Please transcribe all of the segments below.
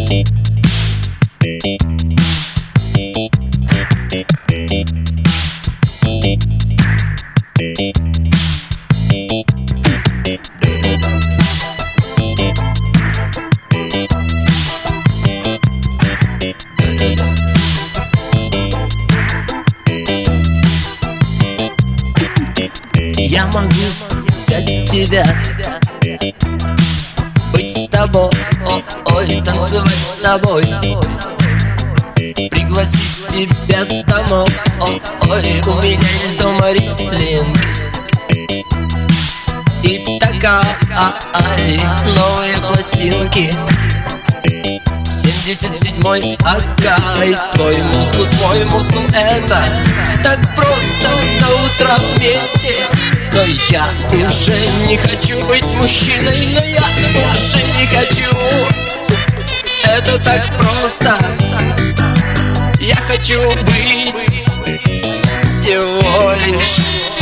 Я могу взять тебя, быть с тобой, ой, танцевать с тобой, пригласить тебя домой, ой, у меня есть дома рислинг. И такая новые пластинки, 77-й Акай. Твой мускус, мой мускул, это так просто до утра вместе. Но я уже не хочу быть мужчиной, но я уже не хочу. Это так просто. Я хочу быть всего лишь.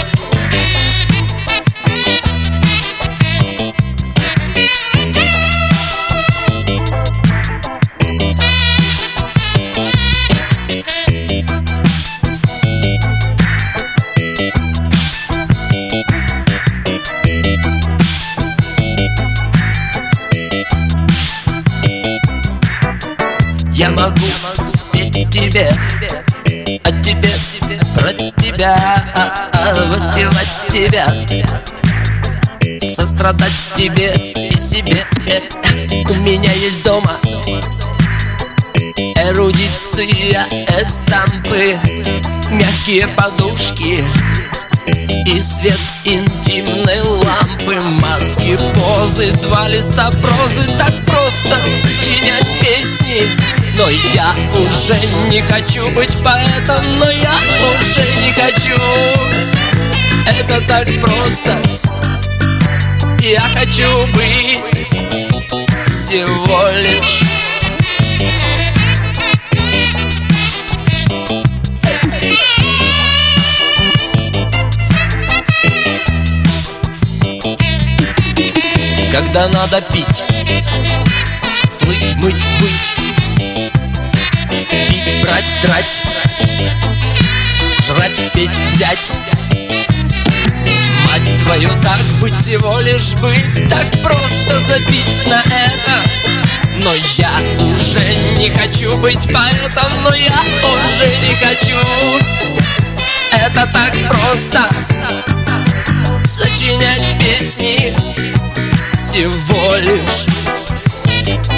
Я могу спеть тебе, о тебе, про тебя, воспевать тебя, сострадать тебе и себе. У меня есть дома эрудиция, эстампы, мягкие подушки и свет интимной лампы, маски, позы, 2 листа прозы. Так просто сочинять песни. Но я уже не хочу быть поэтом, но я уже не хочу. Это так просто. Я хочу быть всего лишь. Когда надо пить, слыть, мыть, выть, пить, брать, драть, жрать, петь, взять. Мать твою, так быть, всего лишь быть. Так просто забить на это. Но я уже не хочу быть поэтом, но я уже не хочу. Это так просто сочинять песни всего лишь.